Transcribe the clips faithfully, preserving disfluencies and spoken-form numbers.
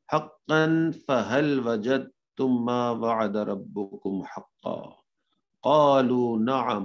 حقا فهل وجدتم ما وعد ربكم حقا قالوا نعم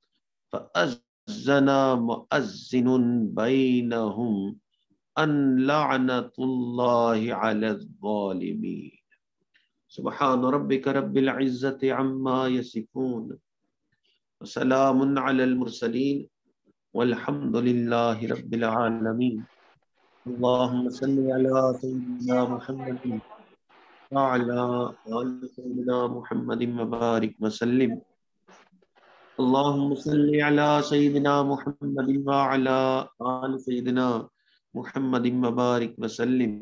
فأذن مؤذن بينهم ان لعنت الله على الظالمين سبحان ربك رب العزة عما يصفون وسلام على المرسلين والحمد لله رب العالمين اللهم صل على سيدنا محمد وعلى آل سيدنا محمد وبارك وسلم اللهم صل على سيدنا محمد وعلى آل سيدنا محمد وبارك وسلم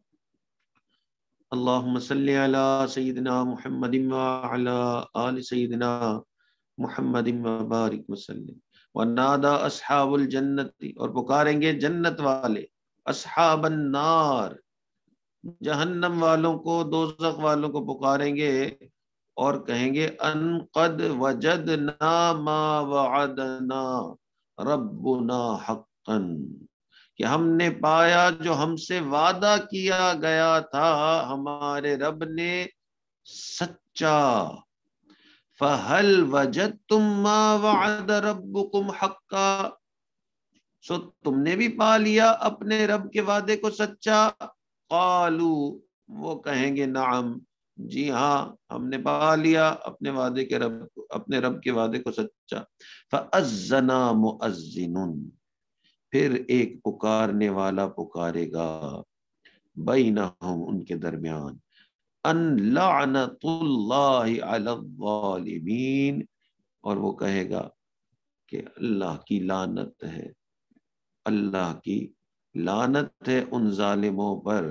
اللهم صل على سيدنا محمد وعلى آل سيدنا محمد وبارك وسلم ونادى اصحاب الجنت اور پکاریں گے جنت والے اصحاب النار جہنم والوں کو دوزخ والوں کو پکاریں گے اور کہیں گے ان قد وجدنا ما وعدنا ربنا حقا کہ ہم نے پایا جو ہم سے وعدہ کیا گیا تھا ہمارے رب نے سچا فَهَلْ وَجَدْتُمْ مَا وَعَدَ رَبُّكُمْ حَقًّا سو تم نے بھی پا لیا اپنے رب کے وعدے کو سچا قالوا وہ کہیں گے نعم جی ہاں ہم نے پا لیا اپنے وعدے کے رب اپنے رب کے وعدے کو سچا فَأَذَّنَا مُؤَذِّنٌ پھر ایک پکارنے والا پکارے گا بینہم ان کے درمیان ان لعنت اللہ علی الظالمین اور وہ کہے گا کہ اللہ کی لعنت ہے اللہ کی لعنت ہے ان ظالموں پر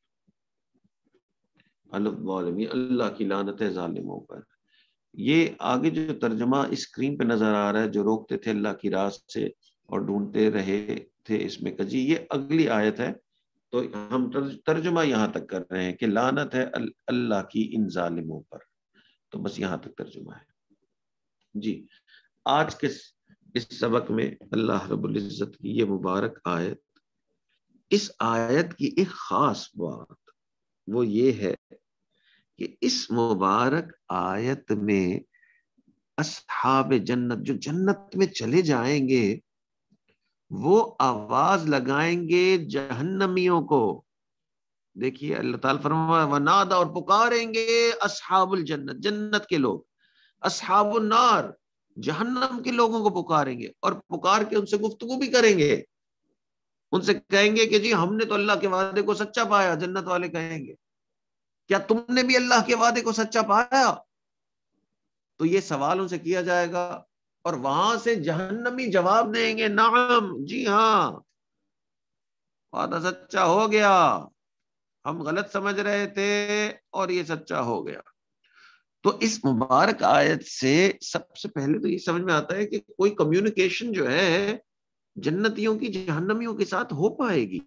الظالمین اللہ کی لعنت ہے ظالموں پر یہ آگے جو ترجمہ اسکرین پہ نظر آ رہا ہے جو روکتے تھے اللہ کی راہ سے اور ڈھونڈتے رہے تھے اس میں کجی یہ اگلی آیت ہے تو ہم ترجمہ یہاں تک کر رہے ہیں کہ لعنت ہے اللہ کی ان ظالموں پر تو بس یہاں تک ترجمہ ہے جی آج کے اس سبق میں اللہ رب العزت کی یہ مبارک آیت اس آیت کی ایک خاص بات وہ یہ ہے کہ اس مبارک آیت میں اصحاب جنت جو جنت میں چلے جائیں گے وہ آواز لگائیں گے جہنمیوں کو دیکھیے اللہ تعالیٰ فرمایا ونادا اور پکاریں گے اصحاب الجنت جنت کے لوگ اصحاب النار جہنم کے لوگوں کو پکاریں گے اور پکار کے ان سے گفتگو بھی کریں گے ان سے کہیں گے کہ جی ہم نے تو اللہ کے وعدے کو سچا پایا جنت والے کہیں گے کیا تم نے بھی اللہ کے وعدے کو سچا پایا تو یہ سوال ان سے کیا جائے گا اور وہاں سے جہنمی جواب دیں گے نعم جی ہاں وعدہ سچا ہو گیا ہم غلط سمجھ رہے تھے اور یہ سچا ہو گیا تو اس مبارک آیت سے سب سے پہلے تو یہ سمجھ میں آتا ہے کہ کوئی کمیونیکیشن جو ہے جنتیوں کی جہنمیوں کے ساتھ ہو پائے گی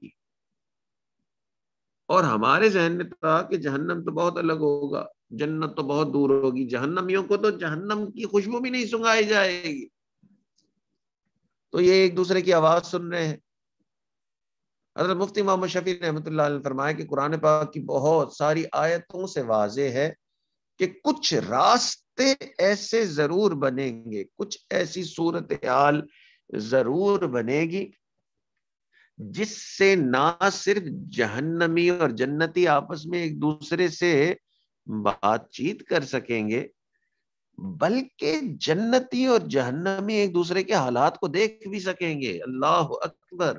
اور ہمارے ذہن میں تھا کہ جہنم تو بہت الگ ہوگا جنت تو بہت دور ہوگی جہنمیوں کو تو جہنم کی خوشبو بھی نہیں سنگائی جائے گی تو یہ ایک دوسرے کی آواز سن رہے ہیں حضرت مفتی محمد شفیع رحمۃ اللہ علیہ نے فرمایا کہ قرآن پاک کی بہت ساری آیتوں سے واضح ہے کہ کچھ راستے ایسے ضرور بنیں گے کچھ ایسی صورتحال ضرور بنے گی جس سے نہ صرف جہنمی اور جنتی آپس میں ایک دوسرے سے بات چیت کر سکیں گے بلکہ جنتی اور جہنمی ایک دوسرے کے حالات کو دیکھ بھی سکیں گے اللہ اکبر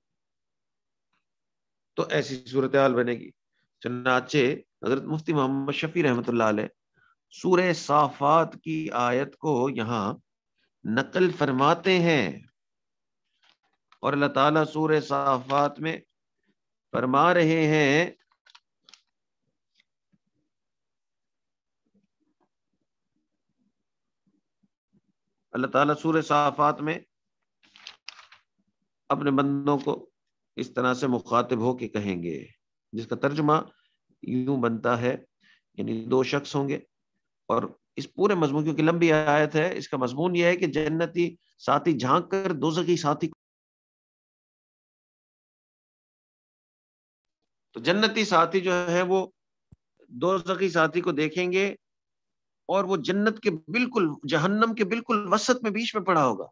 تو ایسی صورتحال بنے گی چنانچہ حضرت مفتی محمد شفیع رحمۃ اللہ علیہ سورہ صافات کی آیت کو یہاں نقل فرماتے ہیں اور اللہ تعالیٰ سورہ صافات میں فرما رہے ہیں اللہ تعالیٰ سورہ صافات میں اپنے بندوں کو اس طرح سے مخاطب ہو کے کہیں گے جس کا ترجمہ یوں بنتا ہے یعنی دو شخص ہوں گے اور اس پورے مضمون کیونکہ لمبی آیت ہے اس کا مضمون یہ ہے کہ جنتی ساتھی جھانک کر دوزخی ساتھی تو جنتی ساتھی جو ہے وہ دوزخی ساتھی کو دیکھیں گے اور وہ جنت کے بالکل جہنم کے بالکل وسط میں بیچ میں پڑا ہوگا،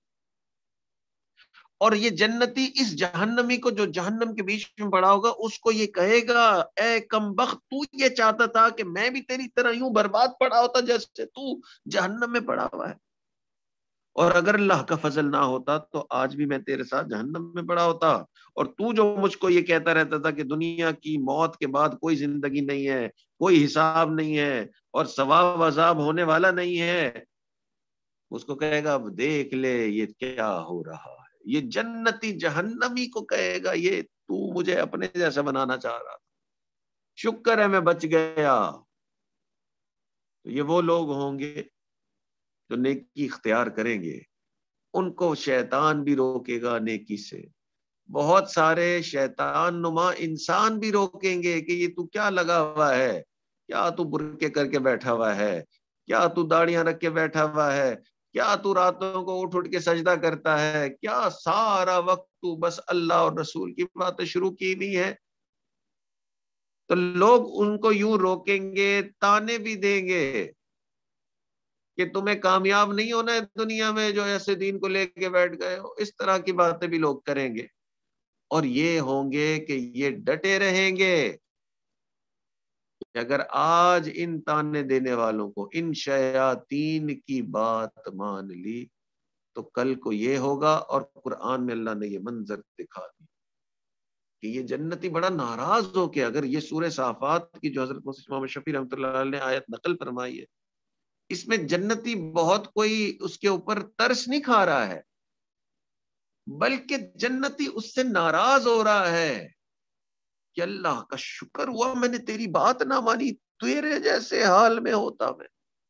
اور یہ جنتی اس جہنمی کو جو جہنم کے بیچ میں پڑا ہوگا اس کو یہ کہے گا، اے کم بخت، تو یہ چاہتا تھا کہ میں بھی تیری طرح یوں برباد پڑا ہوتا جیسے تو جہنم میں پڑا ہوا ہے، اور اگر اللہ کا فضل نہ ہوتا تو آج بھی میں تیرے ساتھ جہنم میں پڑا ہوتا، اور تو جو مجھ کو یہ کہتا رہتا تھا کہ دنیا کی موت کے بعد کوئی زندگی نہیں ہے، کوئی حساب نہیں ہے اور ثواب عذاب ہونے والا نہیں ہے، اس کو کہے گا اب دیکھ لے یہ کیا ہو رہا ہے۔ یہ جنتی جہنمی کو کہے گا یہ تو مجھے اپنے جیسا بنانا چاہ رہا تھا، شکر ہے میں بچ گیا۔ تو یہ وہ لوگ ہوں گے جو نیکی اختیار کریں گے، ان کو شیطان بھی روکے گا نیکی سے، بہت سارے شیطان نما انسان بھی روکیں گے کہ یہ تو کیا لگا ہوا ہے، کیا تو برقعے کر کے بیٹھا ہوا ہے، کیا تو داڑیاں رکھ کے بیٹھا ہوا ہے، کیا تو راتوں کو اٹھ اٹھ کے سجدہ کرتا ہے، کیا سارا وقت تو بس اللہ اور رسول کی باتیں شروع کی ہوئی ہے۔ تو لوگ ان کو یوں روکیں گے، تانے بھی دیں گے کہ تمہیں کامیاب نہیں ہونا ہے دنیا میں جو ایسے دین کو لے کے بیٹھ گئے ہو، اس طرح کی باتیں بھی لوگ کریں گے، اور یہ ہوں گے کہ یہ ڈٹے رہیں گے کہ اگر آج ان تانے دینے والوں کو، ان شیاطین کی بات مان لی تو کل کو یہ ہوگا، اور قرآن میں اللہ نے یہ منظر دکھا دی کہ یہ جنتی بڑا ناراض ہو کے، اگر یہ سورہ صافات کی جو حضرت محمد شفیع رحمۃ اللہ علیہ نے آیت نقل فرمائی ہے، اس میں جنتی بہت کوئی اس کے اوپر ترس نہیں کھا رہا ہے، بلکہ جنتی اس سے ناراض ہو رہا ہے کہ اللہ کا شکر ہوا میں نے تیری بات نہ مانی، تیرے جیسے حال میں ہوتا میں۔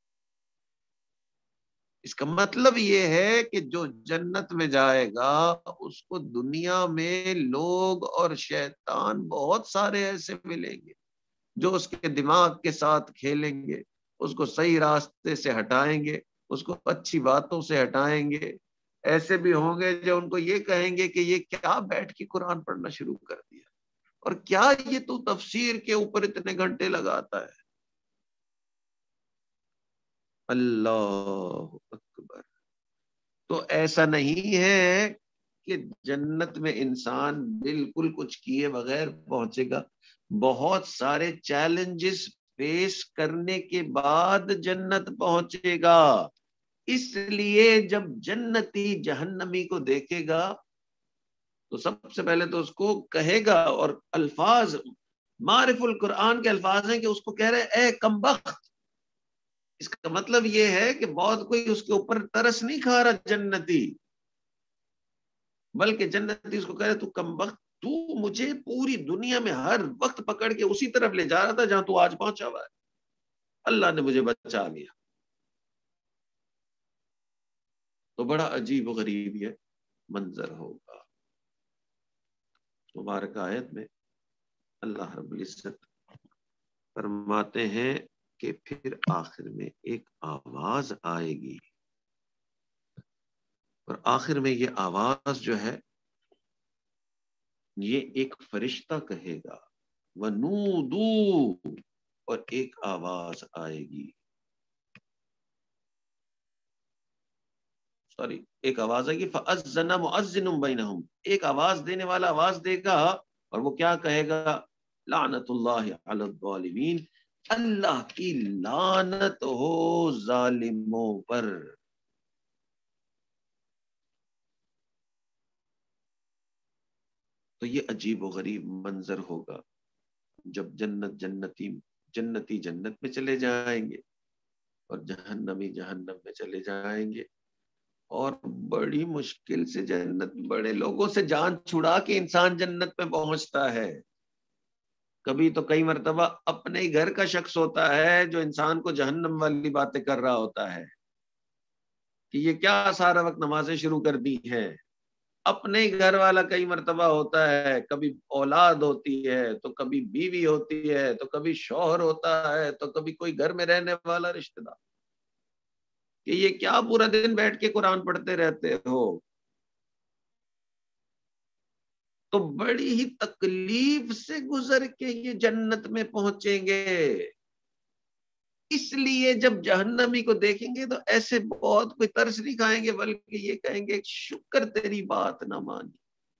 اس کا مطلب یہ ہے کہ جو جنت میں جائے گا اس کو دنیا میں لوگ اور شیطان بہت سارے ایسے ملیں گے جو اس کے دماغ کے ساتھ کھیلیں گے، اس کو صحیح راستے سے ہٹائیں گے، اس کو اچھی باتوں سے ہٹائیں گے۔ ایسے بھی ہوں گے جو ان کو یہ کہیں گے کہ یہ کیا بیٹھ کے قرآن پڑھنا شروع کر دیا، اور کیا یہ تو تفسیر کے اوپر اتنے گھنٹے لگاتا ہے۔ اللہ اکبر۔ تو ایسا نہیں ہے کہ جنت میں انسان بالکل کچھ کیے بغیر پہنچے گا، بہت سارے چیلنجز فیس کرنے کے بعد جنت پہنچے گا۔ اس لیے جب جنتی جہنمی کو دیکھے گا تو سب سے پہلے تو اس کو کہے گا، اور الفاظ معرف القرآن کے الفاظ ہیں کہ اس کو کہہ رہے اے کمبخت۔ اس کا مطلب یہ ہے کہ بہت کوئی اس کے اوپر ترس نہیں کھا رہا جنتی، بلکہ جنتی اس کو کہہ رہے تو کمبخت، تو مجھے پوری دنیا میں ہر وقت پکڑ کے اسی طرف لے جا رہا تھا جہاں تو آج پہنچا ہوا ہے، اللہ نے مجھے بچا لیا۔ تو بڑا عجیب و غریب یہ منظر ہوگا۔ مبارک آیت میں اللہ رب العزت فرماتے ہیں کہ پھر آخر میں ایک آواز آئے گی، اور آخر میں یہ آواز جو ہے یہ ایک فرشتہ کہے گا، وَنُودُوا، اور ایک آواز آئے گی، سوری ایک آواز آئے گی، فَأَذَّنَ مُؤَذِّنٌ بَيْنَهُمْ، ایک آواز دینے والا آواز دے گا، اور وہ کیا کہے گا، لعنت اللہ علی الظالمین، اللہ کی لعنت ہو ظالموں پر۔ تو یہ عجیب و غریب منظر ہوگا جب جنت جنتی جنتی جنت میں چلے جائیں گے اور جہنمی جہنم میں چلے جائیں گے، اور بڑی مشکل سے جنت، بڑے لوگوں سے جان چھڑا کے انسان جنت میں پہنچتا ہے۔ کبھی تو کئی مرتبہ اپنے ہی گھر کا شخص ہوتا ہے جو انسان کو جہنم والی باتیں کر رہا ہوتا ہے کہ یہ کیا سارا وقت نمازیں شروع کر دی ہیں۔ اپنے ہی گھر والا کئی مرتبہ ہوتا ہے، کبھی اولاد ہوتی ہے تو کبھی بیوی ہوتی ہے تو کبھی شوہر ہوتا ہے تو کبھی کوئی گھر میں رہنے والا رشتہ دار، کہ یہ کیا پورا دن بیٹھ کے قرآن پڑھتے رہتے ہو۔ تو بڑی ہی تکلیف سے گزر کے یہ جنت میں پہنچیں گے. اس لیے جب جہنمی کو دیکھیں گے تو ایسے بہت کوئی ترس نہیں کھائیں گے، بلکہ یہ کہیں گے شکر تیری بات نہ مانی.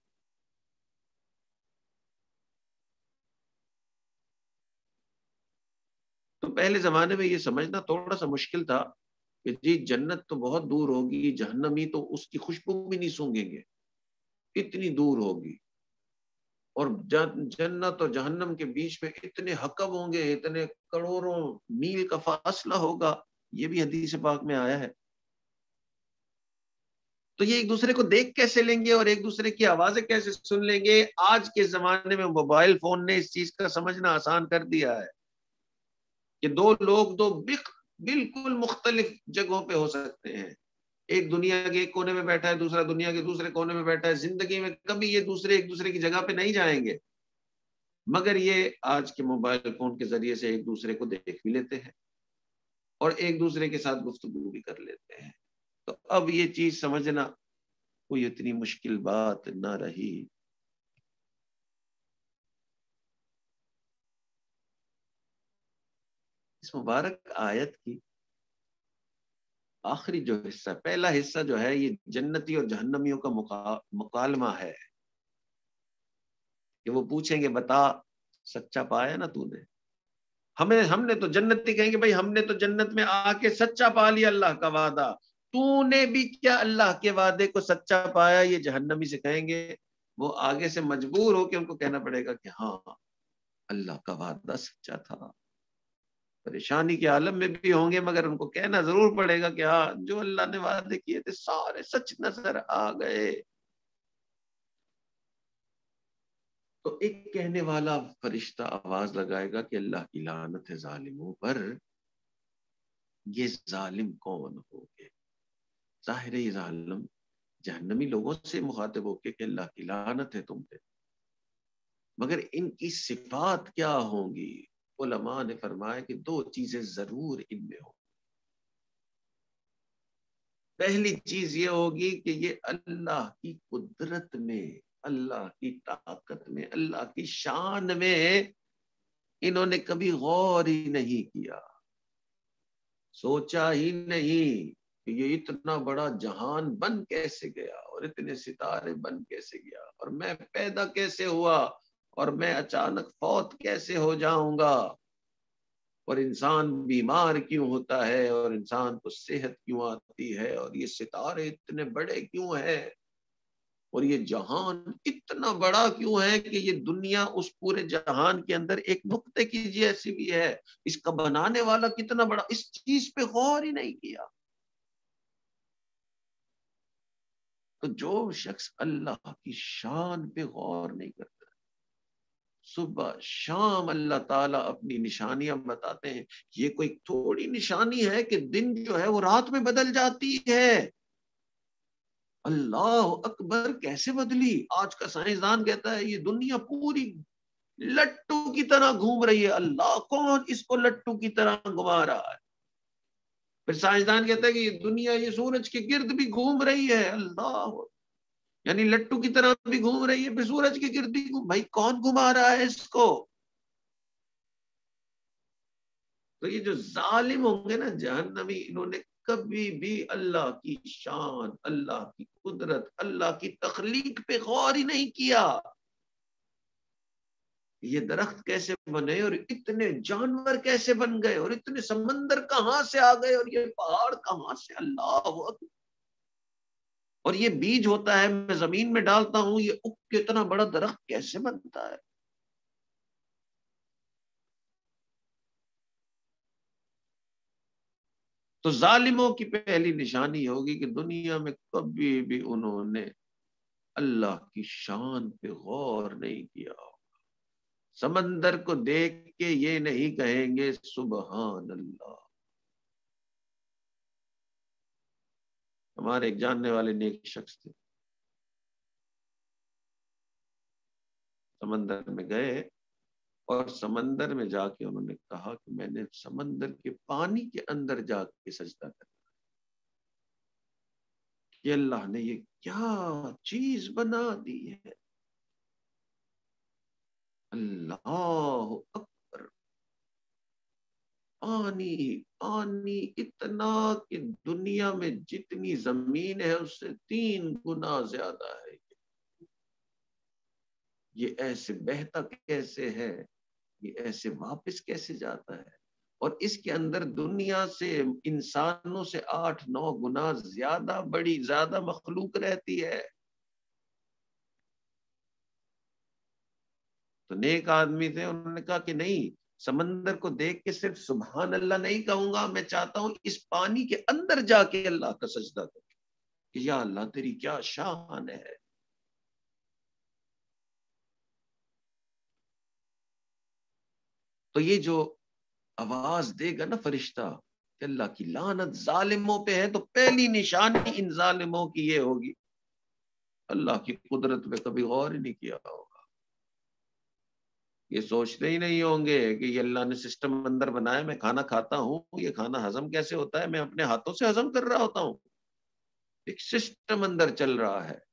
تو پہلے زمانے میں یہ سمجھنا تھوڑا سا مشکل تھا کہ جی جنت تو بہت دور ہوگی، جہنمی تو اس کی خوشبو بھی نہیں سونگیں گے، اتنی دور ہوگی. اور جنت اور جہنم کے بیچ میں اتنے حقب ہوں گے، اتنے کروڑوں میل کا فاصلہ ہوگا. یہ بھی حدیث پاک میں آیا ہے. تو یہ ایک دوسرے کو دیکھ کیسے لیں گے اور ایک دوسرے کی آوازیں کیسے سن لیں گے؟ آج کے زمانے میں موبائل فون نے اس چیز کا سمجھنا آسان کر دیا ہے کہ دو لوگ دو بالکل مختلف جگہوں پہ ہو سکتے ہیں. ایک دنیا کے ایک کونے میں بیٹھا ہے، دوسرا دنیا کے دوسرے کونے میں بیٹھا ہے. زندگی میں کبھی یہ دوسرے ایک دوسرے کی جگہ پہ نہیں جائیں گے، مگر یہ آج کے موبائل فون کے ذریعے سے ایک دوسرے کو دیکھ بھی لیتے ہیں اور ایک دوسرے کے ساتھ گفتگو بھی کر لیتے ہیں. تو اب یہ چیز سمجھنا کوئی اتنی مشکل بات نہ رہی. اس مبارک آیت کی آخری جو حصہ، پہلا حصہ جو ہے یہ جنتی اور جہنمیوں کا مکالمہ ہے کہ وہ پوچھیں گے بتا سچا پایا نا تو نے؟ ہمیں ہم نے تو جنتی کہیں گے بھائی ہم نے تو جنت میں آ کے سچا پا لیا اللہ کا وعدہ، تو نے بھی کیا اللہ کے وعدے کو سچا پایا؟ یہ جہنمی سے کہیں گے. وہ آگے سے مجبور ہو کے ان کو کہنا پڑے گا کہ ہاں اللہ کا وعدہ سچا تھا. پریشانی کے عالم میں بھی ہوں گے مگر ان کو کہنا ضرور پڑے گا کہ ہاں جو اللہ نے وعدے کیے تھے سارے سچ نظر آ گئے. تو ایک کہنے والا فرشتہ آواز لگائے گا کہ اللہ کی لعنت ہے ظالموں پر. یہ ظالم کون ہو گے؟ ظاہر ہے یہ ظالم جہنمی لوگوں سے مخاطب ہو کے کہ اللہ کی لعنت ہے تم پہ، مگر ان کی صفات کیا ہوں گی؟ علماء نے فرمایا کہ دو چیزیں ضرور ان میں ہوں. پہلی چیز یہ ہوگی کہ یہ اللہ کی قدرت میں، اللہ کی طاقت میں، اللہ کی شان میں انہوں نے کبھی غور ہی نہیں کیا، سوچا ہی نہیں کہ یہ اتنا بڑا جہان بن کیسے گیا اور اتنے ستارے بن کیسے گیا اور میں پیدا کیسے ہوا اور میں اچانک فوت کیسے ہو جاؤں گا اور انسان بیمار کیوں ہوتا ہے اور انسان کو صحت کیوں آتی ہے اور یہ ستارے اتنے بڑے کیوں ہیں اور یہ جہان اتنا بڑا کیوں ہے کہ یہ دنیا اس پورے جہان کے اندر ایک نقطے کی جیسی بھی ہے. اس کا بنانے والا کتنا بڑا، اس چیز پہ غور ہی نہیں کیا. تو جو شخص اللہ کی شان پہ غور نہیں کرتا، صبح شام اللہ تعالیٰ اپنی نشانیاں بتاتے ہیں. یہ کوئی تھوڑی نشانی ہے کہ دن جو ہے وہ رات میں بدل جاتی ہے. اللہ اکبر، کیسے بدلی؟ آج کا سائنسدان کہتا ہے یہ دنیا پوری لٹو کی طرح گھوم رہی ہے. اللہ کون اس کو لٹو کی طرح گھما رہا ہے؟ پھر سائنسدان کہتا ہے کہ یہ دنیا یہ سورج کے گرد بھی گھوم رہی ہے. اللہ، یعنی لٹو کی طرح بھی گھوم رہی ہے، پھر سورج کے گرد بھی گھوم. بھائی کون گھما رہا ہے اس کو؟ تو یہ جو ظالم ہوں گے نا جہنمی، انہوں نے کبھی بھی اللہ کی شان، اللہ کی قدرت، اللہ کی تخلیق پہ غور ہی نہیں کیا. یہ درخت کیسے بنے اور اتنے جانور کیسے بن گئے اور اتنے سمندر کہاں سے آ گئے اور یہ پہاڑ کہاں سے؟ اللہ اکبر. اور یہ بیج ہوتا ہے میں زمین میں ڈالتا ہوں، یہ اگ کے اتنا بڑا درخت کیسے بنتا ہے؟ تو ظالموں کی پہلی نشانی ہوگی کہ دنیا میں کبھی بھی انہوں نے اللہ کی شان پہ غور نہیں کیا. سمندر کو دیکھ کے یہ نہیں کہیں گے سبحان اللہ. ہمارے ایک جاننے والے نیک شخص تھے، سمندر میں گئے اور سمندر میں جا کے انہوں نے کہا کہ میں نے سمندر کے پانی کے اندر جا کے سجدہ کر کہ اللہ نے یہ کیا چیز بنا دی ہے. اللہ اکبر، پانی پانی اتنا کہ دنیا میں جتنی زمین ہے اس سے تین گنا زیادہ ہے. یہ ایسے بہتا کیسے ہے، یہ ایسے واپس کیسے جاتا ہے، اور اس کے اندر دنیا سے انسانوں سے آٹھ نو گنا زیادہ بڑی زیادہ مخلوق رہتی ہے. تو نیک آدمی تھے، انہوں نے کہا کہ نہیں، سمندر کو دیکھ کے صرف سبحان اللہ نہیں کہوں گا، میں چاہتا ہوں اس پانی کے اندر جا کے اللہ کا سجدہ کروں کہ یا اللہ تیری کیا شان ہے. تو یہ جو آواز دے گا نا فرشتہ کہ اللہ کی لعنت ظالموں پہ ہے، تو پہلی نشانی ان ظالموں کی یہ ہوگی اللہ کی قدرت پہ کبھی غور ہی نہیں کیا ہوگا. یہ سوچتے ہی نہیں ہوں گے کہ یہ اللہ نے سسٹم اندر بنایا، میں کھانا کھاتا ہوں، یہ کھانا ہضم کیسے ہوتا ہے، میں اپنے ہاتھوں سے ہضم کر رہا ہوتا ہوں. ایک سسٹم اندر چل رہا ہے.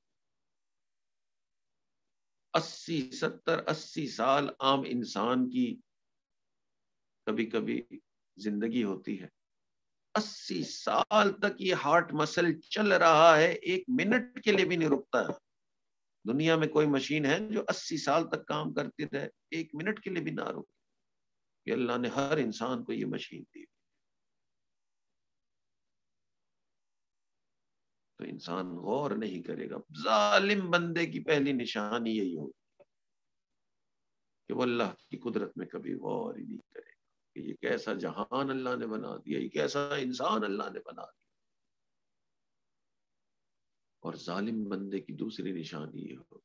اسی ستر اسی سال عام انسان کی کبھی کبھی زندگی ہوتی ہے، اسی سال تک یہ ہارٹ مسل چل رہا ہے، ایک منٹ کے لیے بھی نہیں رکتا ہے. دنیا میں کوئی مشین ہے جو اسی سال تک کام کرتی رہے، ایک منٹ کے لیے بھی نہ رکے؟ کہ اللہ نے ہر انسان کو یہ مشین دی. تو انسان غور نہیں کرے گا. ظالم بندے کی پہلی نشانی یہی ہوگی کہ وہ اللہ کی قدرت میں کبھی غور ہی نہیں کرے گا کہ یہ کیسا جہان اللہ نے بنا دیا، یہ کیسا انسان اللہ نے بنا دیا. اور ظالم بندے کی دوسری نشانی یہ ہوگی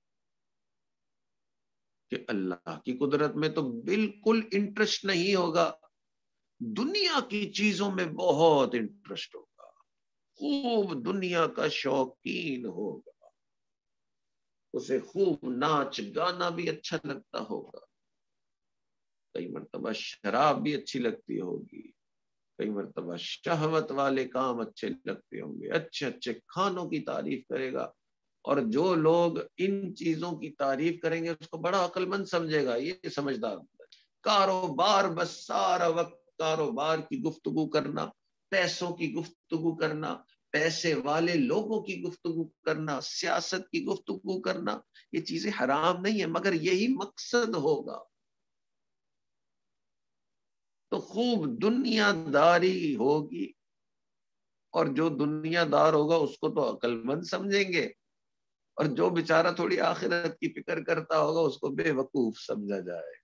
کہ اللہ کی قدرت میں تو بالکل انٹرسٹ نہیں ہوگا، دنیا کی چیزوں میں بہت انٹرسٹ ہوگا، خوب دنیا کا شوقین ہوگا، اسے خوب ناچ گانا بھی اچھا لگتا ہوگا، کئی مرتبہ شراب بھی اچھی لگتی ہوگی، کئی مرتبہ شہوت والے کام اچھے لگتے ہوں گے، اچھے اچھے کھانوں کی تعریف کرے گا. اور جو لوگ ان چیزوں کی تعریف کریں گے اس کو بڑا عقل مند سمجھے گا، یہ سمجھدار. کاروبار، بس سارا وقت کاروبار کی گفتگو کرنا، پیسوں کی گفتگو کرنا، پیسے والے لوگوں کی گفتگو کرنا، سیاست کی گفتگو کرنا، یہ چیزیں حرام نہیں ہیں، مگر یہی مقصد ہوگا تو خوب دنیا داری ہوگی. اور جو دنیا دار ہوگا اس کو تو عقل مند سمجھیں گے، اور جو بیچارہ تھوڑی آخرت کی فکر کرتا ہوگا اس کو بے وقوف سمجھا جائے.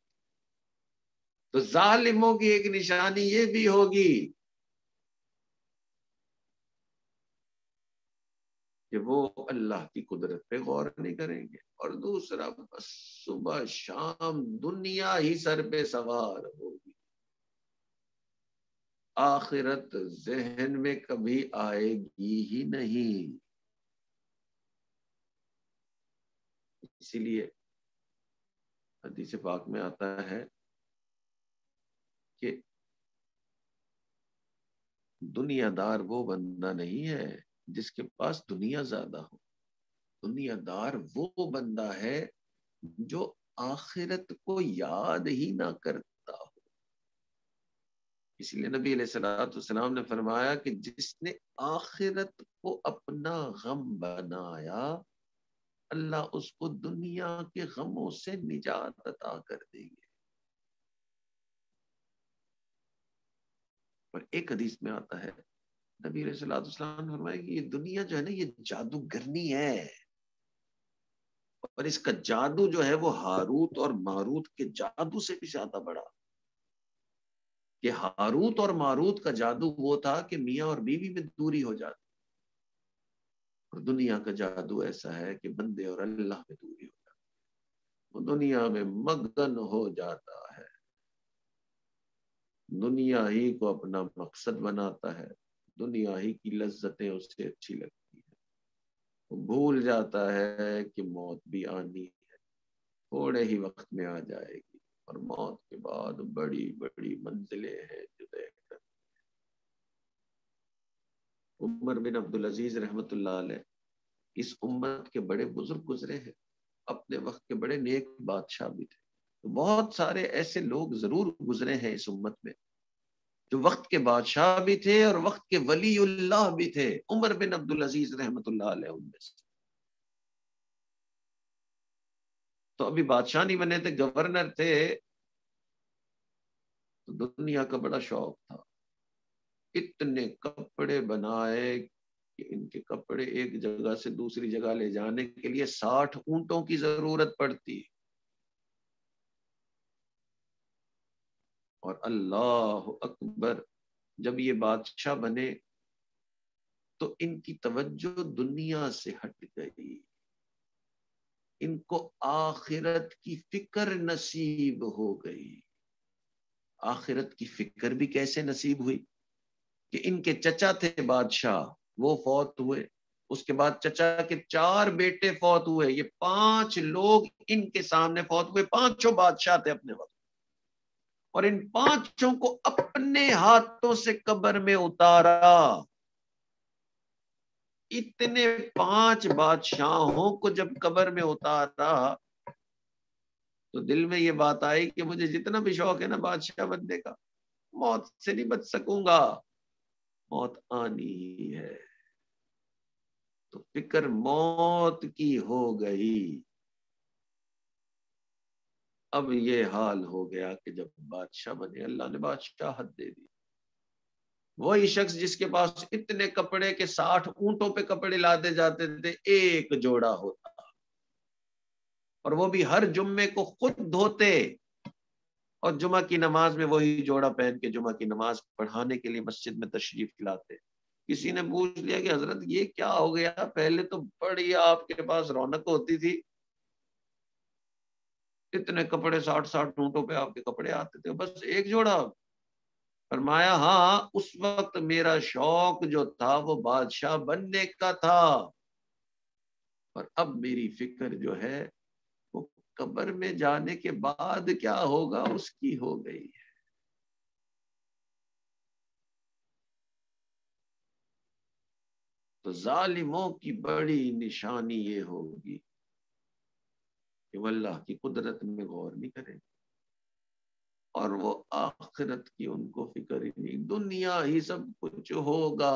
تو ظالموں کی ایک نشانی یہ بھی ہوگی کہ وہ اللہ کی قدرت پہ غور نہیں کریں گے. اور دوسرا، بس صبح شام دنیا ہی سر پہ سوار ہوگی، آخرت ذہن میں کبھی آئے گی ہی نہیں. اسی لیے حدیث پاک میں آتا ہے کہ دنیا دار وہ بندہ نہیں ہے جس کے پاس دنیا زیادہ ہو، دنیا دار وہ بندہ ہے جو آخرت کو یاد ہی نہ کرتا ہو. اس لیے نبی علیہ الصلوۃ والسلام نے فرمایا کہ جس نے آخرت کو اپنا غم بنایا، اللہ اس کو دنیا کے غموں سے نجات عطا کر دیں گے. اور ایک حدیث میں آتا ہے، نبی علیہ الصلوۃ والسلام نے فرمایا کہ یہ دنیا جو ہے نا، یہ جادوگرنی ہے، اور اس کا جادو جو ہے وہ ہاروت اور ماروت کے جادو سے بھی زیادہ بڑا. کہ ہاروت اور ماروت کا جادو وہ تھا کہ میاں اور بیوی میں دوری ہو جاتی، اور دنیا کا جادو ایسا ہے کہ بندے اور اللہ میں دوری ہو جاتی، وہ دنیا میں مگن ہو جاتا ہے، دنیا ہی کو اپنا مقصد بناتا ہے، دنیا ہی کی لذتیں اسے اچھی لگتی ہیں، وہ بھول جاتا ہے کہ موت بھی آنی ہے، تھوڑے ہی وقت میں آ جائے گی، اور موت کے بعد بڑی بڑی منزلیں ہیں جو طے کر. عمر بن عبدالعزیز رحمت اللہ علیہ اس امت کے بڑے بزرگ گزرے ہیں، اپنے وقت کے بڑے نیک بادشاہ بھی تھے. تو بہت سارے ایسے لوگ ضرور گزرے ہیں اس امت میں جو وقت کے بادشاہ بھی تھے اور وقت کے ولی اللہ بھی تھے. عمر بن عبدالعزیز رحمت اللہ علیہ ان میں سے. تو ابھی بادشاہ نہیں بنے تھے، گورنر تھے. تو دنیا کا بڑا شوق تھا. اتنے کپڑے بنائے کہ ان کے کپڑے ایک جگہ سے دوسری جگہ لے جانے کے لیے ساٹھ اونٹوں کی ضرورت پڑتی. اور اللہ اکبر، جب یہ بادشاہ بنے تو ان کی توجہ دنیا سے ہٹ گئی. ان کو آخرت کی فکر نصیب ہو گئی. آخرت کی فکر بھی کیسے نصیب ہوئی کہ ان کے چچا تھے بادشاہ، وہ فوت ہوئے. اس کے بعد چچا کے چار بیٹے فوت ہوئے. یہ پانچ لوگ ان کے سامنے فوت ہوئے. پانچوں بادشاہ تھے اپنے وقت، اور ان پانچوں کو اپنے ہاتھوں سے قبر میں اتارا. اتنے پانچ بادشاہوں کو جب قبر میں اتارا تو دل میں یہ بات آئی کہ مجھے جتنا بھی شوق ہے نا بادشاہ بننے کا، موت سے نہیں بچ سکوں گا. موت آنی ہی ہے. تو فکر موت کی ہو گئی. اب یہ حال ہو گیا کہ جب بادشاہ بنے، اللہ نے بادشاہت دے دی. وہی شخص جس کے پاس اتنے کپڑے کے ساٹھ اونٹوں پہ کپڑے لاتے جاتے تھے، ایک جوڑا ہوتا، اور وہ بھی ہر جمعے کو خود دھوتے اور جمعہ کی نماز میں وہی جوڑا پہن کے جمعہ کی نماز پڑھانے کے لیے مسجد میں تشریف لاتے. کسی نے پوچھ لیا کہ حضرت یہ کیا ہو گیا؟ پہلے تو بڑی آپ کے پاس رونق ہوتی تھی، اتنے کپڑے ساٹھ ساٹھ اونٹوں پہ آپ کے کپڑے آتے تھے، بس ایک جوڑا. فرمایا ہاں، اس وقت میرا شوق جو تھا وہ بادشاہ بننے کا تھا، اور اب میری فکر جو ہے وہ قبر میں جانے کے بعد کیا ہوگا اس کی ہو گئی ہے. تو ظالموں کی بڑی نشانی یہ ہوگی کہ وہ اللہ کی قدرت میں غور نہیں کریں، اور وہ آخرت کی ان کو فکر ہی نہیں. دنیا ہی سب کچھ ہوگا.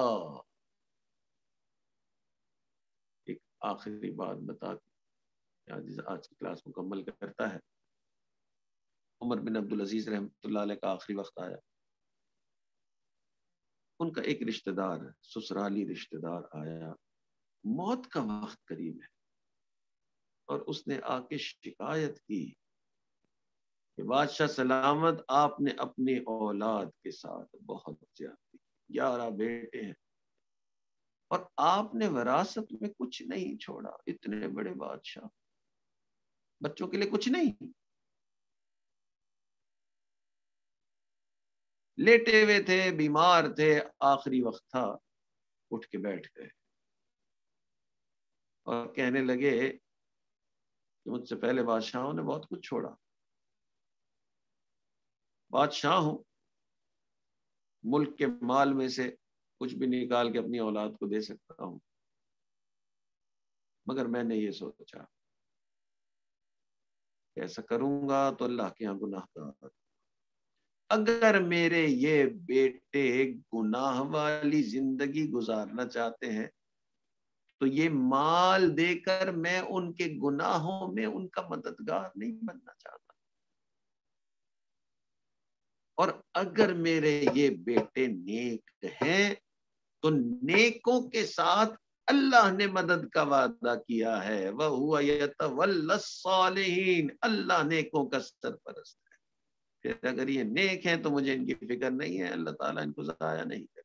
ایک آخری بات بتا کے آج کی کلاس مکمل کرتا ہے. عمر بن عبدالعزیز رحمۃ اللہ علیہ کا آخری وقت آیا. ان کا ایک رشتہ دار، سسرالی رشتہ دار آیا. موت کا وقت قریب ہے، اور اس نے آ کے شکایت کی کہ بادشاہ سلامت، آپ نے اپنی اولاد کے ساتھ بہت زیادتی کی. گیارہ بیٹے ہیں اور آپ نے وراثت میں کچھ نہیں چھوڑا. اتنے بڑے بادشاہ، بچوں کے لیے کچھ نہیں. لیٹے ہوئے تھے، بیمار تھے، آخری وقت تھا، اٹھ کے بیٹھ گئے اور کہنے لگے کہ مجھ سے پہلے بادشاہوں نے بہت کچھ چھوڑا. بادشاہ ہوں، ملک کے مال میں سے کچھ بھی نکال کے اپنی اولاد کو دے سکتا ہوں، مگر میں نے یہ سوچا کہ ایسا کروں گا تو اللہ کے یہاں گناہ گار. اگر میرے یہ بیٹے گناہ والی زندگی گزارنا چاہتے ہیں تو یہ مال دے کر میں ان کے گناہوں میں ان کا مددگار نہیں بننا چاہتا. اور اگر میرے یہ بیٹے نیک ہیں تو نیکوں کے ساتھ اللہ نے مدد کا وعدہ کیا ہے. وَهُوَ يَتَوَلَّى الصَّالِحِينَ، اللہ نیکوں کا سرپرست ہے. پھر اگر یہ نیک ہیں تو مجھے ان کی فکر نہیں ہے، اللہ تعالیٰ ان کو ضائع نہیں کرے.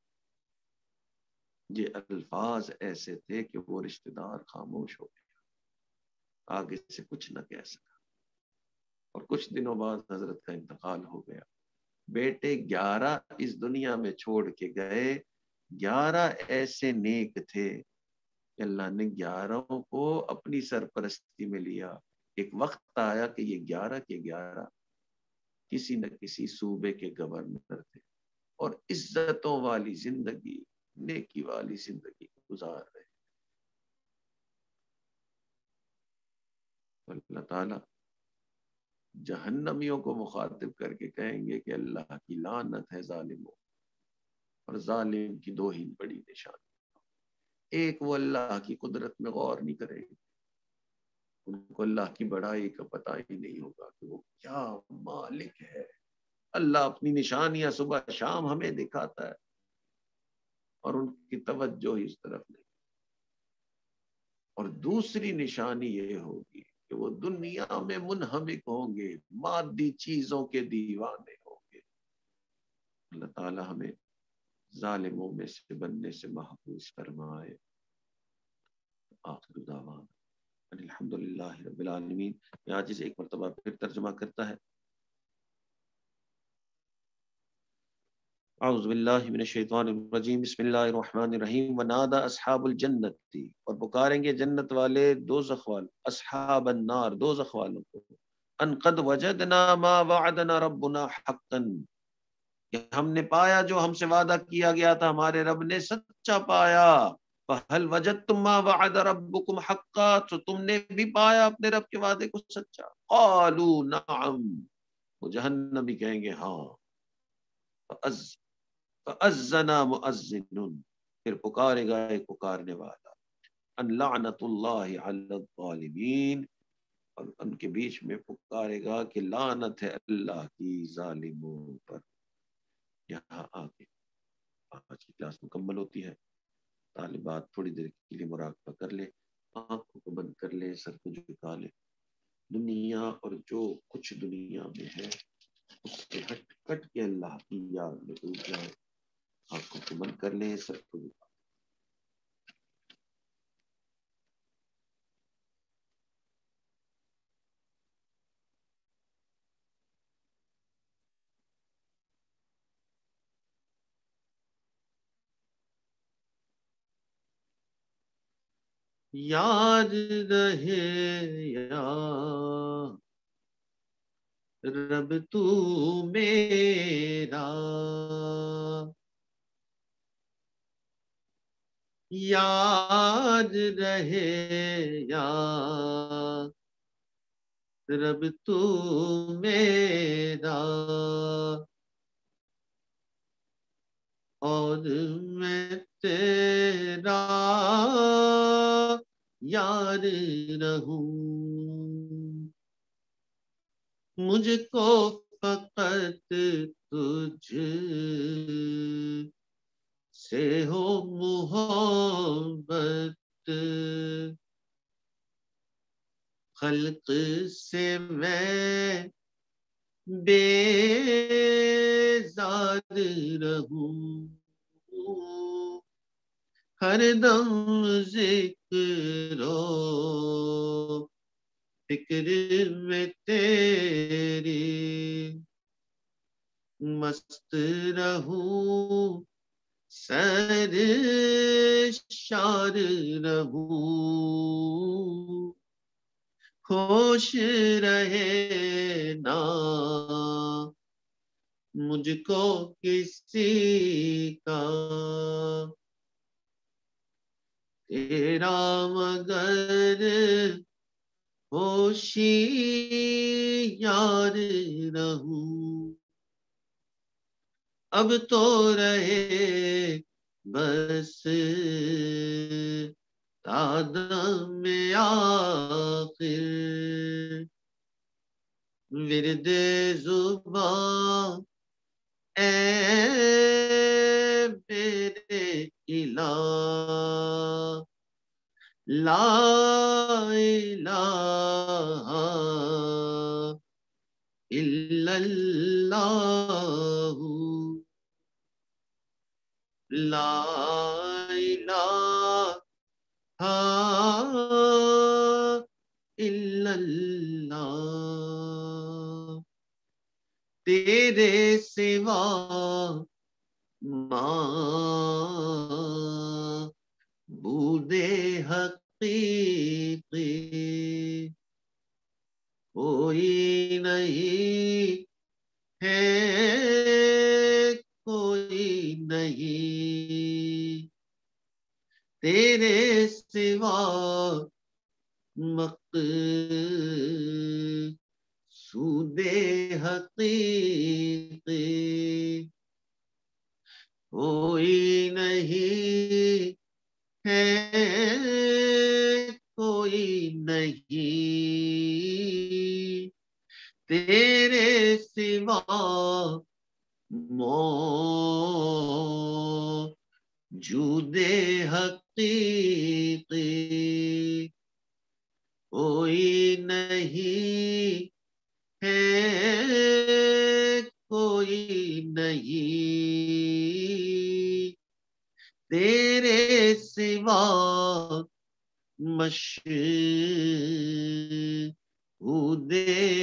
یہ الفاظ ایسے تھے کہ وہ رشتہ دار خاموش ہو گیا، آگے سے کچھ نہ کہہ سکا. اور کچھ دنوں بعد حضرت کا انتقال ہو گیا. بیٹے گیارہ اس دنیا میں چھوڑ کے گئے. گیارہ ایسے نیک تھے کہ اللہ نے گیارہوں کو اپنی سرپرستی میں لیا. ایک وقت آیا کہ یہ گیارہ کے گیارہ کسی نہ کسی صوبے کے گورنر تھے اور عزتوں والی زندگی، نیکی والی زندگی گزار رہے. اللہ تعالیٰ جہنمیوں کو مخاطب کر کے کہیں گے کہ اللہ کی لعنت ہے ظالموں، اور ظالم کی دو ہی بڑی نشانی، ایک وہ اللہ کی قدرت میں غور نہیں کرے گی، ان کو اللہ کی بڑائی کا پتہ ہی نہیں ہوگا کہ وہ کیا مالک ہے۔ اللہ اپنی نشانیاں صبح شام ہمیں دکھاتا ہے اور ان کی توجہ ہی اس طرف نہیں۔ اور دوسری نشانی یہ ہوگی کہ وہ دنیا میں منہمک ہوں گے، مادی چیزوں کے دیوانے ہوں گے۔ اللہ تعالی ہمیں ظالموں میں سے بننے سے محفوظ فرمائے۔ آخر دعوانا الحمدللہ رب العالمین۔ آج اسے ایک مرتبہ پھر ترجمہ کرتا ہے۔ اعوذ باللہ من الشیطان الرجیم، بسم اللہ الرحمن الرحیم۔ ونادى اصحاب الجنت، اور پکاریں گے جنت والے دوزخ والے، اصحاب النار دوزخ والوں کو، ان قد وجدنا ما وعدنا ربنا حقا، کہ ہم نے پایا جو ہم سے وعدہ کیا گیا تھا ہمارے رب نے سچا پایا۔ فهل وجدتم ما وعد ربكم حقا، تو تم نے بھی پایا اپنے رب کے وعدے کو سچا؟ قالوا نعم، وہ جہنمی کہیں گے ہاں۔ فَأَذَّنَ مُؤَذِّنٌ، پھر پکارے گا ایک پکارنے والا، ان لعنت اللہ علی الظالمین، اور ان کے بیچ میں پکارے گا کہ لعنت ہے اللہ کی ظالموں پر۔ یہاں آگے آج کی کلاس مکمل ہوتی ہے۔ طالبات تھوڑی دیر کے لیے مراقبہ کر لے، آنکھوں کو بند کر لے، سر کو جھکا لے، دنیا اور جو کچھ دنیا میں ہے اس سے ہٹ کٹ کے اللہ کی یاد میں ڈوب جائے، آنکھوں کو بند کر لیں، سر کو جھکا۔ یاد رہے یا رب تو میرا، یاد رہے یا رب تو میرا، اور میں تیرا یار رہوں، مجھ کو فقط تجھ سے ہو محبت، خلق سے میں بیزار رہوں، ہر دم ذکر و فکر میں تیری مست رہوں، سر شار رہوں، خوش رہے نا مجھ کو کسی کا تیرا مگر ہوشیار رہوں، اب تو رہے بس تادم آخر، ورد زبان اے میرے الہ، لا الہ الا اللہ، لا الہ الا اللہ، تیرے سوا معبود حقیقی کوئی نہیں ہے، کوئی نہیں تیرے سوا مقصود حقیقی کوئی نہیں ہے، کوئی نہیں تیرے سوا موجود حقیقی کوئی نہیں ہے، کوئی نہیں تیرے سوا مشہود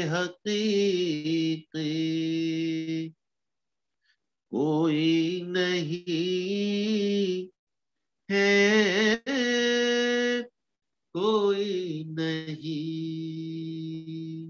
حقیقی کوئی نہیں ہے، کوئی نہیں.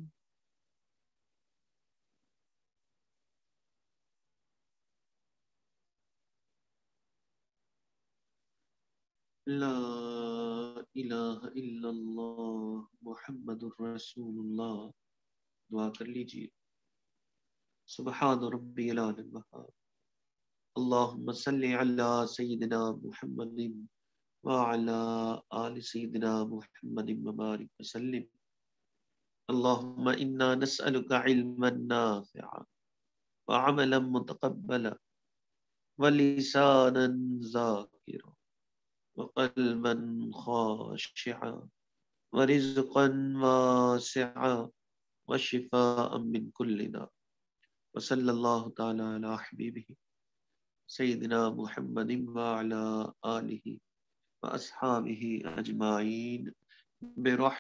لا الہ الا اللہ محمد الرسول اللہ. دعا کر لیجئے. سبحان ربی العلی الوہاب. اللہم صلی علی سیدنا محمد وعلی آل سیدنا محمد وبارک وسلم. اللہم انا نسألک علما نافعا وعملا متقبلا ولسانا ذاکرا وقلبا خاشعا ورزقا واسعا وشفاء من كل داء. وصلی اللہ تعالی علی حبیبہ سیدنا محمد وعلی آلہ واصحابہ اجمعین برحمتہ